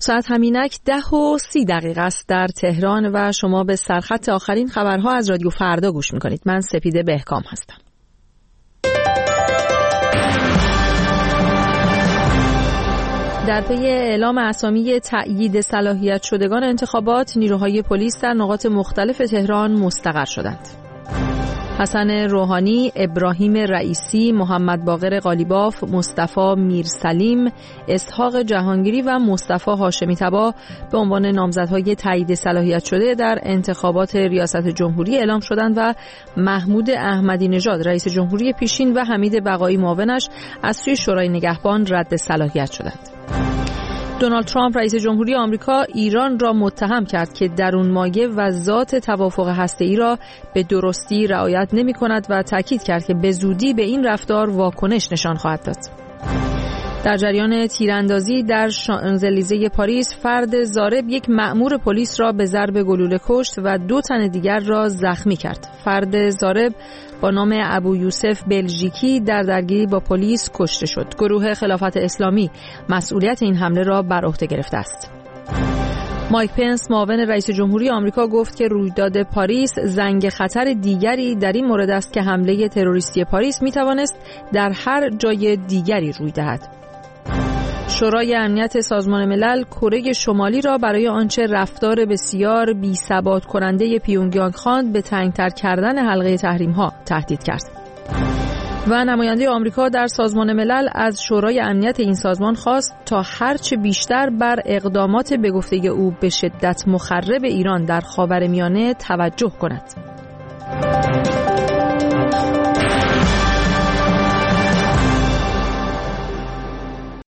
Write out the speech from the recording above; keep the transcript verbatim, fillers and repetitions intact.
ساعت همینک ده و سی دقیقه است در تهران و شما به سرخط آخرین خبرها از رادیو فردا گوش میکنید. من سپیده بهکام هستم. در پی اعلام اسامی تأیید صلاحیت شدگان انتخابات، نیروهای پلیس در نقاط مختلف تهران مستقر شدند. حسن روحانی، ابراهیم رئیسی، محمد باقر قالیباف، مصطفی میرسلیم، اسحاق جهانگیری و مصطفی هاشمی طبا به عنوان نامزدهای تایید صلاحیت شده در انتخابات ریاست جمهوری اعلام شدند و محمود احمدی نژاد رئیس جمهوری پیشین و حمید بقایی معاونش از سوی شورای نگهبان رد صلاحیت شدند. دونالد ترامپ رئیس جمهوری آمریکا ایران را متهم کرد که درونمایه و ذات توافق هسته‌ای را به درستی رعایت نمی‌کند و تاکید کرد که به زودی به این رفتار واکنش نشان خواهد داد. در جریان تیراندازی در شانزلیزه پاریس، فرد ضارب یک مأمور پلیس را به ضرب گلوله کشت و دو تن دیگر را زخمی کرد. فرد ضارب با نام ابو یوسف بلژیکی در درگیری با پلیس کشته شد. گروه خلافت اسلامی مسئولیت این حمله را بر عهده گرفته است. مایک پنس معاون رئیس جمهوری آمریکا گفت که رویداد پاریس زنگ خطر دیگری در این مورد است که حمله تروریستی پاریس می توانست در هر جای دیگری روی دهد. شورای امنیت سازمان ملل کره شمالی را برای آنچه رفتار بسیار بی‌ثبات کننده پیونگیانگ خواند به تنگ‌تر کردن حلقه تحریم‌ها تهدید کرد. و نماینده آمریکا در سازمان ملل از شورای امنیت این سازمان خواست تا هرچه بیشتر بر اقدامات به گفته او به شدت مخرب ایران در خاورمیانه توجه کند.